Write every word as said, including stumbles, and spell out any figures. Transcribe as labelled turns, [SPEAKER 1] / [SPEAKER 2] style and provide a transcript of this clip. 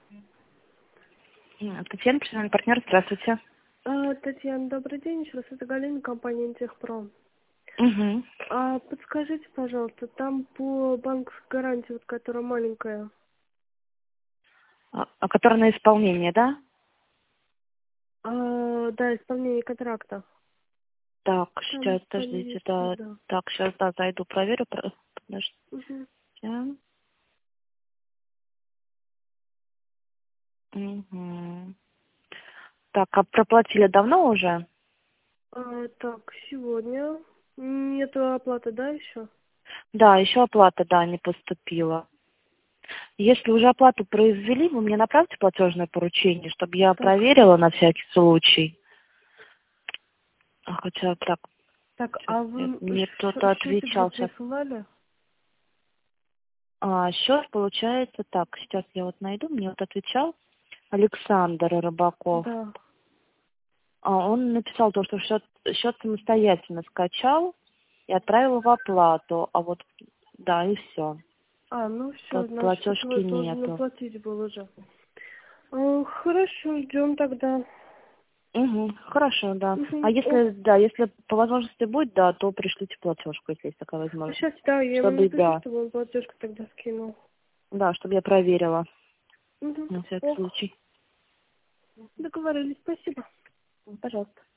[SPEAKER 1] М, Татьяна, профессиональный партнер, здравствуйте.
[SPEAKER 2] А, Татьяна, добрый день. Еще раз, это Галина, компания «Интехпром».
[SPEAKER 1] Угу.
[SPEAKER 2] А подскажите, пожалуйста, там по банковской гарантии, вот которая маленькая,
[SPEAKER 1] А, а который на исполнение, да?
[SPEAKER 2] а, да, исполнение контракта.
[SPEAKER 1] Так,
[SPEAKER 2] Там,
[SPEAKER 1] сейчас,
[SPEAKER 2] там
[SPEAKER 1] подождите,
[SPEAKER 2] есть,
[SPEAKER 1] да.
[SPEAKER 2] да.
[SPEAKER 1] Так, сейчас, да, зайду, проверю. про- Подождите.
[SPEAKER 2] Угу.
[SPEAKER 1] Угу. Так, а проплатили давно уже?
[SPEAKER 2] А, так, сегодня нету оплаты, да, еще?
[SPEAKER 1] Да, еще оплата, да, не поступила. Если уже оплату произвели, вы мне направьте платежное поручение, чтобы я
[SPEAKER 2] Так,
[SPEAKER 1] проверила на всякий случай. А, Хотя так,
[SPEAKER 2] так,
[SPEAKER 1] сейчас
[SPEAKER 2] а
[SPEAKER 1] мне,
[SPEAKER 2] вы
[SPEAKER 1] мне
[SPEAKER 2] щ-
[SPEAKER 1] кто-то
[SPEAKER 2] счетик же
[SPEAKER 1] отвечал сейчас.
[SPEAKER 2] присылали?
[SPEAKER 1] А, счет получается так, сейчас я вот найду, мне вот отвечал Александр Рыбаков.
[SPEAKER 2] Да.
[SPEAKER 1] А, он написал то, что счет, счет самостоятельно скачал и отправил в оплату. А вот, да, и все.
[SPEAKER 2] А, ну все, значит,
[SPEAKER 1] Платежки
[SPEAKER 2] это должен
[SPEAKER 1] нету.
[SPEAKER 2] оплатить был уже. А, хорошо, ждем тогда.
[SPEAKER 1] Угу, хорошо, да. А
[SPEAKER 2] Угу. О,
[SPEAKER 1] если, да, если по возможности будет, да, то пришлите платежку, если есть такая возможность.
[SPEAKER 2] сейчас, да, я ему
[SPEAKER 1] Чтобы,
[SPEAKER 2] напишу,
[SPEAKER 1] да,
[SPEAKER 2] чтобы он платежку тогда скинул.
[SPEAKER 1] да, чтобы я проверила
[SPEAKER 2] Угу.
[SPEAKER 1] на всякий
[SPEAKER 2] Ок,
[SPEAKER 1] случай.
[SPEAKER 2] договорились, спасибо.
[SPEAKER 1] Пожалуйста.